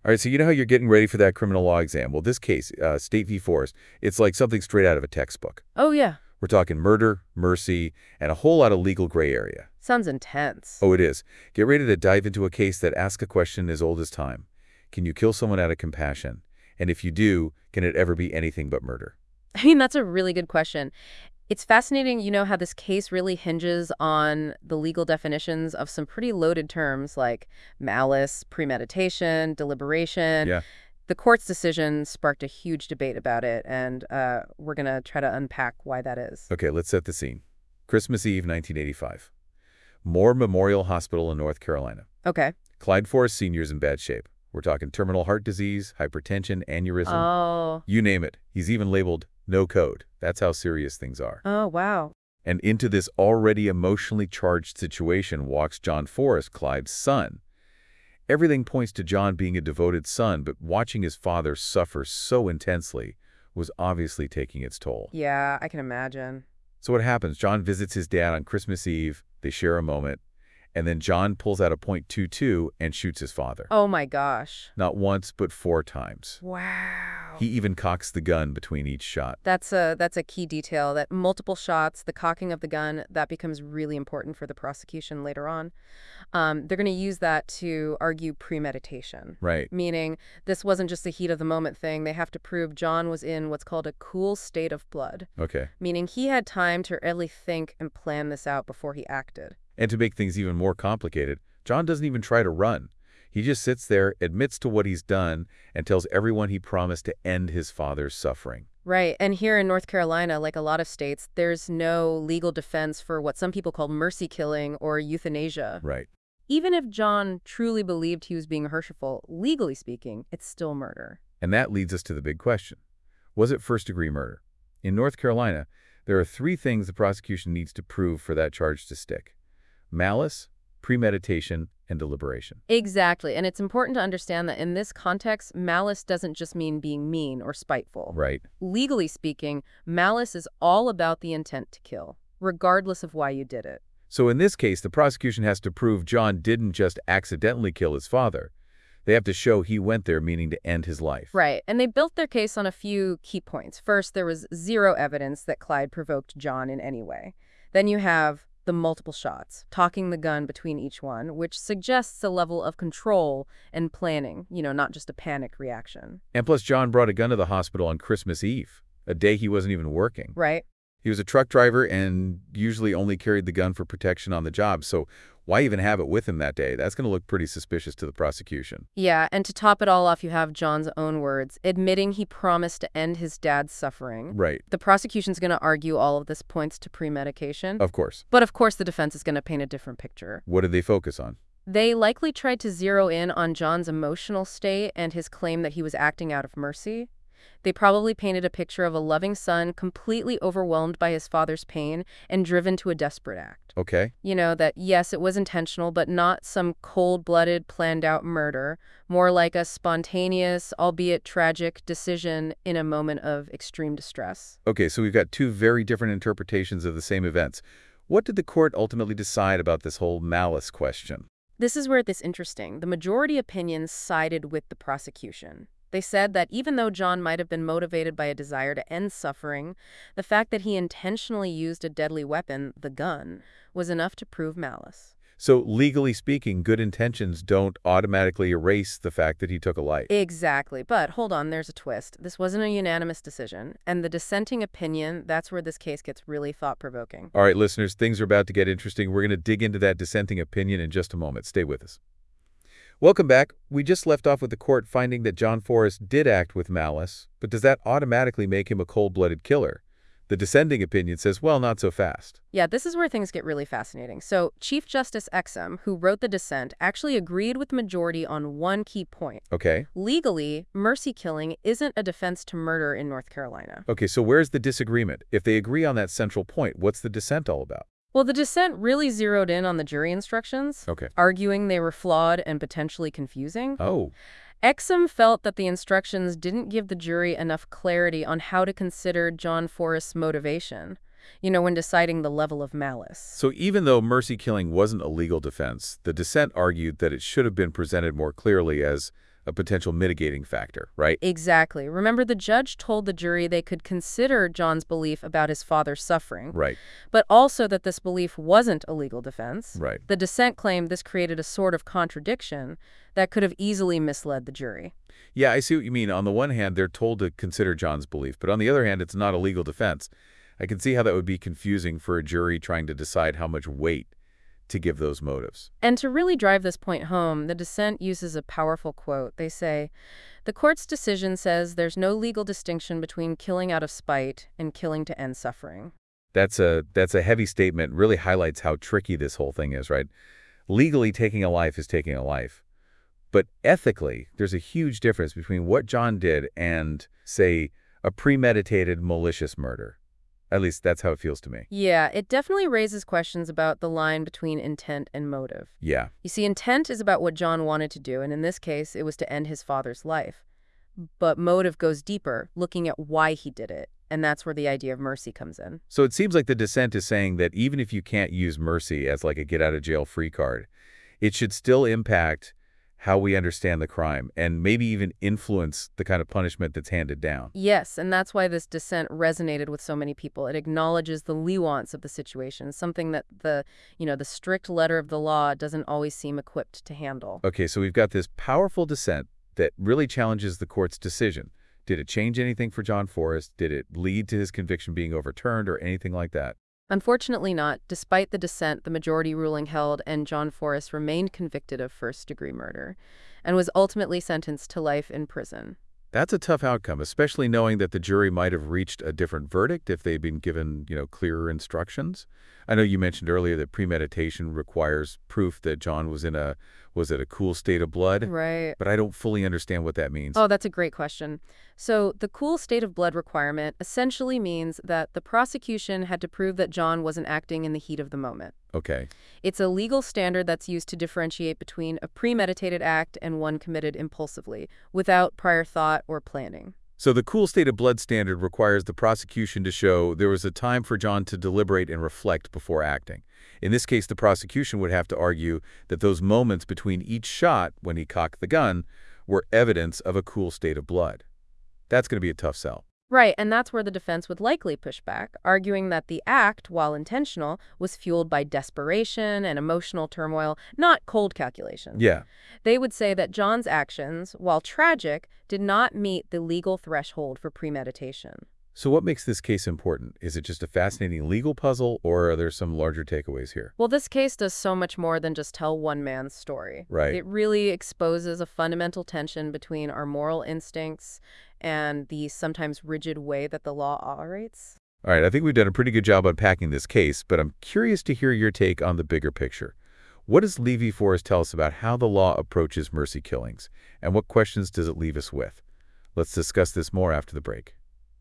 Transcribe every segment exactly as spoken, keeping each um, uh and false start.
All right, so you know how you're getting ready for that criminal law exam? Well, this case, uh, State v. Forrest, it's like something straight out of a textbook. Oh, yeah. We're talking murder, mercy, and a whole lot of legal gray area. Sounds intense. Oh, it is. Get ready to dive into a case that asks a question as old as time. Can you kill someone out of compassion? And if you do, can it ever be anything but murder? I mean, that's a really good question. It's fascinating, you know, how this case really hinges on the legal definitions of some pretty loaded terms like malice, premeditation, deliberation. Yeah. The court's decision sparked a huge debate about it, and uh, we're going to try to unpack why that is. Okay, let's set the scene. Christmas Eve, nineteen eighty-five. Moore Memorial Hospital in North Carolina. Okay. Clyde Forrest Senior's in bad shape. We're talking terminal heart disease, hypertension, aneurysm. Oh. You name it. He's even labeled no code. That's how serious things are. Oh, wow. And into this already emotionally charged situation walks John Forrest, Clyde's son. Everything points to John being a devoted son, but watching his father suffer so intensely was obviously taking its toll. Yeah, I can imagine. So what happens? John visits his dad on Christmas Eve. They share a moment. And then John pulls out a point two two and shoots his father. Oh, my gosh. Not once, but four times. Wow. He even cocks the gun between each shot. That's a that's a key detail, that multiple shots, the cocking of the gun, that becomes really important for the prosecution later on. Um, they're going to use that to argue premeditation. Right. Meaning this wasn't just a heat of the moment thing. They have to prove John was in what's called a cool state of blood. Okay. Meaning he had time to really think and plan this out before he acted. And to make things even more complicated, John doesn't even try to run. He just sits there, admits to what he's done, and tells everyone he promised to end his father's suffering. Right. And here in North Carolina, like a lot of states, there's no legal defense for what some people call mercy killing or euthanasia. Right. Even if John truly believed he was being merciful, legally speaking, it's still murder. And that leads us to the big question. Was it first-degree murder? In North Carolina, there are three things the prosecution needs to prove for that charge to stick: malice, premeditation, and deliberation. Exactly. And it's important to understand that in this context, malice doesn't just mean being mean or spiteful. Right. Legally speaking, malice is all about the intent to kill, regardless of why you did it. So in this case, the prosecution has to prove John didn't just accidentally kill his father. They have to show he went there meaning to end his life. Right. And they built their case on a few key points. First, there was zero evidence that Clyde provoked John in any way. Then you have the multiple shots, talking the gun between each one, which suggests a level of control and planning, you know, not just a panic reaction. And plus, John brought a gun to the hospital on Christmas Eve, a day he wasn't even working. Right. He was a truck driver and usually only carried the gun for protection on the job, so why even have it with him that day? That's going to look pretty suspicious to the prosecution. Yeah, and to top it all off, you have John's own words, admitting he promised to end his dad's suffering. Right. The prosecution's going to argue all of this points to premeditation. Of course. But of course, the defense is going to paint a different picture. What did they focus on? They likely tried to zero in on John's emotional state and his claim that he was acting out of mercy. They probably painted a picture of a loving son completely overwhelmed by his father's pain and driven to a desperate act. Okay. You know, that yes, it was intentional, but not some cold-blooded, planned-out murder, more like a spontaneous, albeit tragic, decision in a moment of extreme distress. Okay, so we've got two very different interpretations of the same events. What did the court ultimately decide about this whole malice question? This is where it gets interesting. The majority opinions sided with the prosecution. They said that even though John might have been motivated by a desire to end suffering, the fact that he intentionally used a deadly weapon, the gun, was enough to prove malice. So legally speaking, good intentions don't automatically erase the fact that he took a life. Exactly. But hold on, there's a twist. This wasn't a unanimous decision. And the dissenting opinion, that's where this case gets really thought-provoking. All right, listeners, things are about to get interesting. We're going to dig into that dissenting opinion in just a moment. Stay with us. Welcome back. We just left off with the court finding that John Forrest did act with malice, but does that automatically make him a cold-blooded killer? The dissenting opinion says, well, not so fast. Yeah, this is where things get really fascinating. So Chief Justice Exum, who wrote the dissent, actually agreed with the majority on one key point. Okay. Legally, mercy killing isn't a defense to murder in North Carolina. Okay, so where's the disagreement? If they agree on that central point, what's the dissent all about? Well, the dissent really zeroed in on the jury instructions, Okay. arguing they were flawed and potentially confusing. Oh. Exum felt that the instructions didn't give the jury enough clarity on how to consider John Forrest's motivation, you know, when deciding the level of malice. So even though mercy killing wasn't a legal defense, the dissent argued that it should have been presented more clearly as a potential mitigating factor, right? Exactly. Remember, the judge told the jury they could consider John's belief about his father's suffering, Right, but also that this belief wasn't a legal defense. right. The dissent claimed this created a sort of contradiction that could have easily misled the jury. Yeah, I see what you mean. On the one hand, they're told to consider John's belief, but on the other hand, it's not a legal defense. I can see how that would be confusing for a jury trying to decide how much weight to give those motives. And to really drive this point home, the dissent uses a powerful quote. They say, "The court's decision says there's no legal distinction between killing out of spite and killing to end suffering." That's a that's a heavy statement, really highlights how tricky this whole thing is, right? Legally, taking a life is taking a life. But ethically, there's a huge difference between what John did and, say, a premeditated, malicious murder. At least that's how it feels to me. Yeah, it definitely raises questions about the line between intent and motive. Yeah. You see, intent is about what John wanted to do, and in this case, it was to end his father's life. But motive goes deeper, looking at why he did it, and that's where the idea of mercy comes in. So it seems like the dissent is saying that even if you can't use mercy as like a get-out-of-jail-free card, it should still impact how we understand the crime and maybe even influence the kind of punishment that's handed down. Yes, and that's why this dissent resonated with so many people. It acknowledges the nuance of the situation, something that the, you know, the strict letter of the law doesn't always seem equipped to handle. Okay, so we've got this powerful dissent that really challenges the court's decision. Did it change anything for John Forrest? Did it lead to his conviction being overturned or anything like that? Unfortunately not. Despite the dissent, the majority ruling held, and John Forrest remained convicted of first-degree murder and was ultimately sentenced to life in prison. That's a tough outcome, especially knowing that the jury might have reached a different verdict if they'd been given, you know, clearer instructions. I know you mentioned earlier that premeditation requires proof that John was in a, was it a cool state of blood? Right. But I don't fully understand what that means. Oh, that's a great question. So the cool state of blood requirement essentially means that the prosecution had to prove that John wasn't acting in the heat of the moment. Okay. It's a legal standard that's used to differentiate between a premeditated act and one committed impulsively, without prior thought or planning. So the cool state of blood standard requires the prosecution to show there was a time for John to deliberate and reflect before acting. In this case, the prosecution would have to argue that those moments between each shot, when he cocked the gun, were evidence of a cool state of blood. That's going to be a tough sell. Right, and that's where the defense would likely push back, arguing that the act, while intentional, was fueled by desperation and emotional turmoil, not cold calculation. Yeah. They would say that John's actions, while tragic, did not meet the legal threshold for premeditation. So what makes this case important? Is it just a fascinating legal puzzle, or are there some larger takeaways here? Well, this case does so much more than just tell one man's story. Right. It really exposes a fundamental tension between our moral instincts and the sometimes rigid way that the law operates. All right, I think we've done a pretty good job unpacking this case, but I'm curious to hear your take on the bigger picture. What does Lee v. Forrest tell us about how the law approaches mercy killings, and what questions does it leave us with? Let's discuss this more after the break.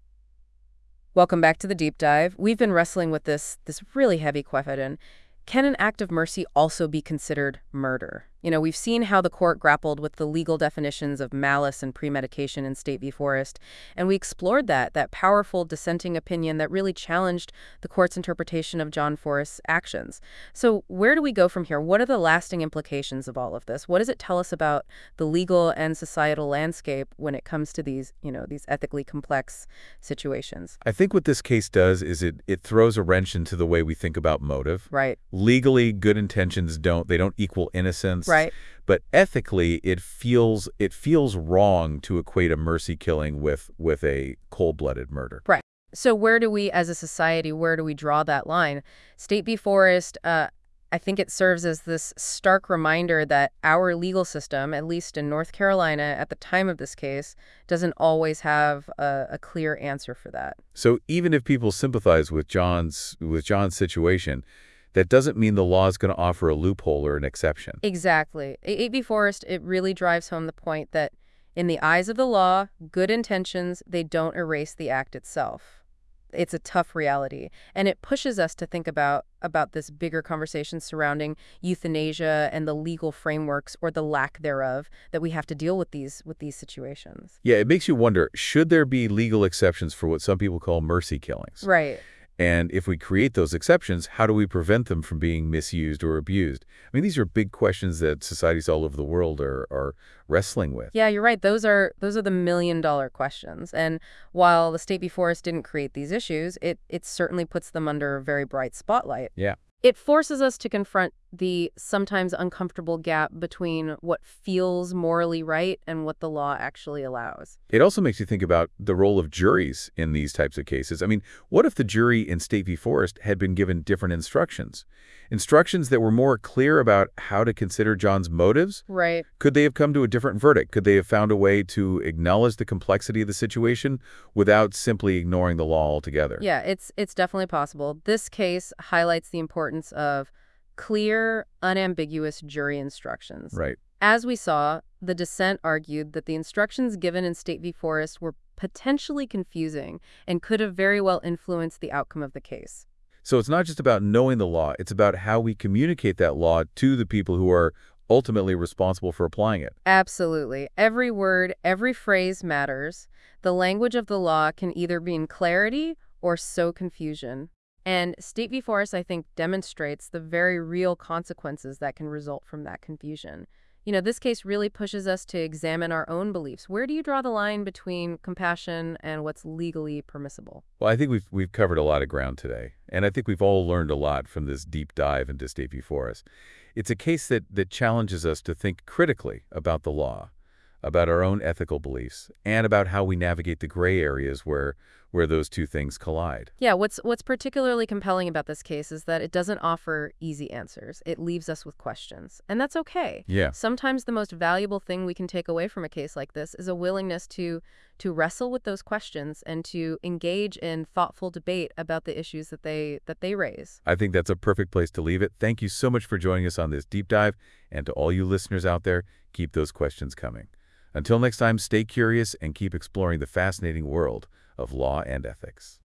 Welcome back to the deep dive. We've been wrestling with this this really heavy question. Can an act of mercy also be considered murder? You know, we've seen how the court grappled with the legal definitions of malice and premeditation in State v. Forrest, and we explored that, that powerful dissenting opinion that really challenged the court's interpretation of John Forrest's actions. So where do we go from here? What are the lasting implications of all of this? What does it tell us about the legal and societal landscape when it comes to these, you know, these ethically complex situations? I think what this case does is it, it throws a wrench into the way we think about motive. Right. Legally, good intentions don't, they don't equal innocence. Right. But ethically, it feels it feels wrong to equate a mercy killing with with a cold-blooded murder. Right. So where do we, as a society, where do we draw that line? State v. Forrest, uh, I think it serves as this stark reminder that our legal system, at least in North Carolina at the time of this case, doesn't always have a, a clear answer for that. So even if people sympathize with John's with John's situation, that doesn't mean the law is going to offer a loophole or an exception. Exactly. State v. Forrest, it really drives home the point that in the eyes of the law, good intentions, they don't erase the act itself. It's a tough reality, and it pushes us to think about about this bigger conversation surrounding euthanasia and the legal frameworks or the lack thereof that we have to deal with these with these situations. Yeah, it makes you wonder, should there be legal exceptions for what some people call mercy killings? Right. And if we create those exceptions, how do we prevent them from being misused or abused? I mean, these are big questions that societies all over the world are, are wrestling with. Yeah, you're right. Those are those are the million dollar questions. And while the state before us didn't create these issues, it it certainly puts them under a very bright spotlight. Yeah. It forces us to confront the sometimes uncomfortable gap between what feels morally right and what the law actually allows. It also makes you think about the role of juries in these types of cases. I mean, what if the jury in State v. Forrest had been given different instructions? Instructions that were more clear about how to consider John's motives? Right. Could they have come to a different verdict? Could they have found a way to acknowledge the complexity of the situation without simply ignoring the law altogether? Yeah, it's it's definitely possible. This case highlights the importance of clear, unambiguous jury instructions. Right. As we saw, the dissent argued that the instructions given in State v. Forrest were potentially confusing and could have very well influenced the outcome of the case. So it's not just about knowing the law, it's about how we communicate that law to the people who are ultimately responsible for applying it. Absolutely. Every word, every phrase matters. The language of the law can either be in clarity or sow confusion. And State v. Forrest, I think, demonstrates the very real consequences that can result from that confusion. You know, this case really pushes us to examine our own beliefs. Where do you draw the line between compassion and what's legally permissible? Well, I think we've we've covered a lot of ground today, and I think we've all learned a lot from this deep dive into State v. Forrest. It's a case that that challenges us to think critically about the law, about our own ethical beliefs, and about how we navigate the gray areas where where those two things collide. Yeah, what's what's particularly compelling about this case is that it doesn't offer easy answers. It leaves us with questions, and that's okay. Yeah. Sometimes the most valuable thing we can take away from a case like this is a willingness to to wrestle with those questions and to engage in thoughtful debate about the issues that they that they raise. I think that's a perfect place to leave it. Thank you so much for joining us on this deep dive, and to all you listeners out there, keep those questions coming. Until next time, stay curious and keep exploring the fascinating world of law and ethics.